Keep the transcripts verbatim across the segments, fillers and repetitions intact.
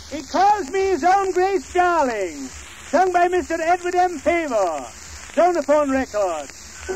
He calls me his own Grace Darling. Sung by Mister Edward M. Favor. Zonophone record.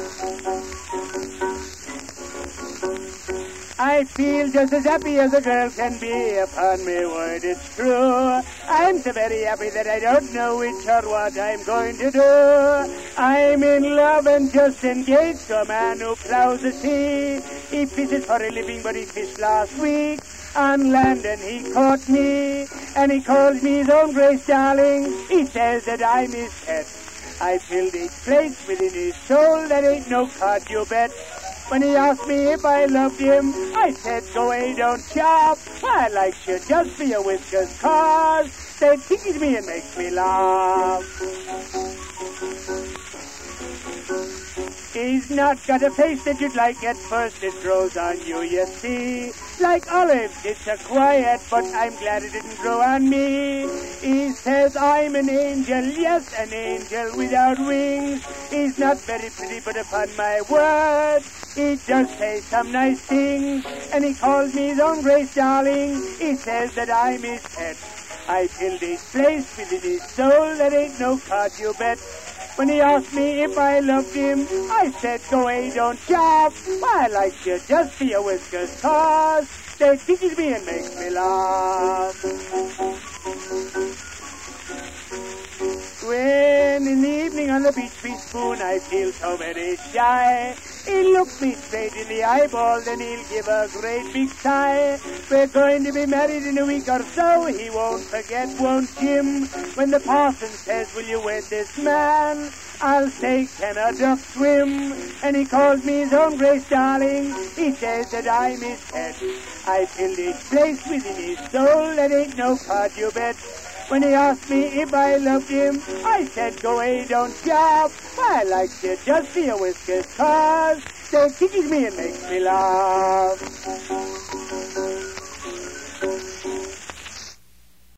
I feel just as happy as a girl can be, upon my word it's true. I'm so very happy that I don't know which or what I'm going to do. I'm in love and just engaged to a man who plows the sea. He fishes for a living, but he fished last week on land and he caught me. And he calls me his own Grace Darling. He says that I'm his pet. I filled each place within his soul, that ain't no card you bet. When he asked me if I loved him, I said, go away, don't chop. I like you just for your whiskers, cause they tickles me and makes me laugh. He's not got a face that you'd like at first, it grows on you, you see. Like olives, it's a quiet, but I'm glad it didn't grow on me. He says I'm an angel, yes, an angel without wings. He's not very pretty, but upon my word, he does say some nice things. And he calls me his own Grace Darling. He says that I'm his pet. I filled his place within his soul, that ain't no card you bet. When he asked me if I loved him, I said, go away, don't chop. I like you just for your whiskers, cause they tickle me and make me laugh. When in the evening on the beach we spoon, I feel so very shy. He'll look me straight in the eyeball, then he'll give a great big sigh. We're going to be married in a week or so, he won't forget, won't Jim? When the parson says, will you wed this man? I'll say, can a duck swim? And he calls me his own Grace Darling. He says that I'm his pet. I filled each place within his soul, that ain't no card you bet. When he asked me if I loved him, I said, go away, don't chop. I like you just for your whiskers, cause they tickle me and make me laugh.